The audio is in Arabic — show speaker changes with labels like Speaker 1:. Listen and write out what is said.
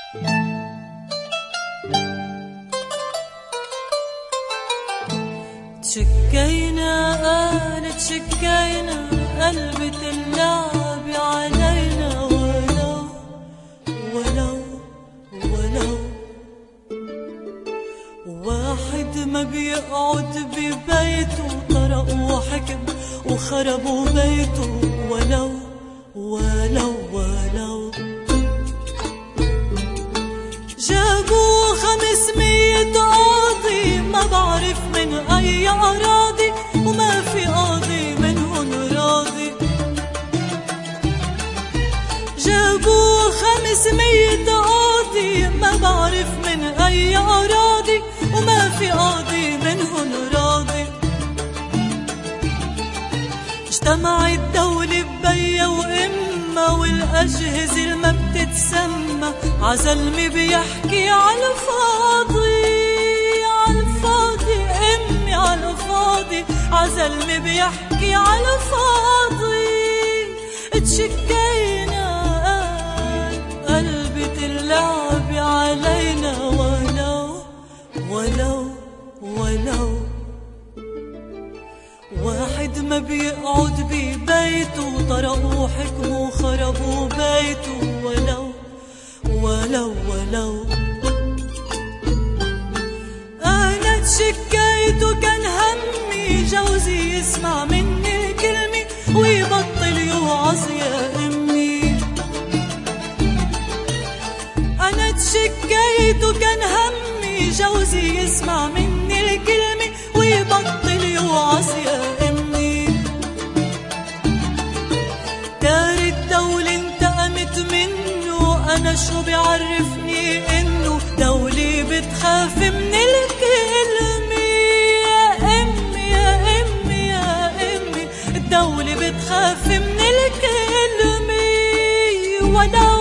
Speaker 1: تشكينا قالت شكينا قلبت اللعب علينا ولو واحد ما بيقعد ببيته طرق وحكم وخربوا بيته ولو جابوا 500 قاضي ما بعرف من أي أراضي وما في قاضي منهن راضي. جابوا 500 قاضي ما بعرف من أي أراضي وما في قاضي منهن راضي. اجتمع الدولة ببيا وإما والأجهزة الما بتتسمى عزلمي بيحكي عالفاضي أمي عالفاضي عزلمي بيحكي عالفاضي. تشكينا قلبت اللعب علينا ولو واحد ما بيقعد ببيته طرقوا حكموا وخربوا بيته ولو أنا تشكيت وكان همي جوزي يسمع مني كلمة ويبطل يوعظ يا أمي. أنا تشكيت وكان همي جوزي يسمع مني الكلمة ويبطل يوعظ يا أمي. دار الدولة انتقمت منه أنا شو بيعرفني إنه دولة بتخاف من الكلمة. يا أمي الدولة بتخاف من الكلمة ولو